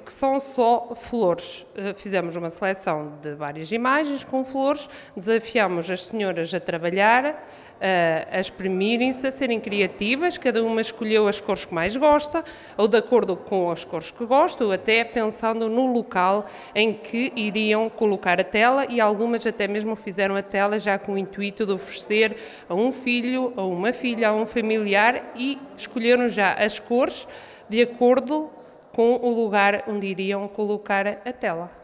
que são só flores. Fizemos uma seleção de várias imagens com flores, desafiamos as senhoras a trabalhar, a exprimirem-se, a serem criativas, cada uma escolheu as cores que mais gosta, ou de acordo com as cores que gosta, ou até pensando no local em que iriam colocar a tela, e algumas até mesmo fizeram a tela já com o intuito de oferecer a um filho, a uma filha, a um familiar, e escolheram já as cores de acordo com o lugar onde iriam colocar a tela.